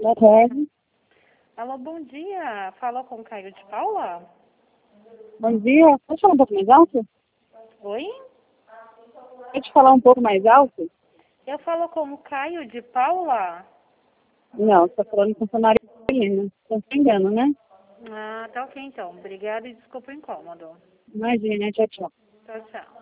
Boa tarde. Alô, bom dia. Fala com o Caio de Paula? Bom dia. Pode falar um pouco mais alto? Oi? Pode falar um pouco mais alto? Eu falo com o Caio de Paula? Não, você está falando com funcionário masculino. Estou entendendo, né? Ah, tá ok então. Obrigada e desculpa o incômodo. Imagina, tchau, tchau. Tchau, tchau.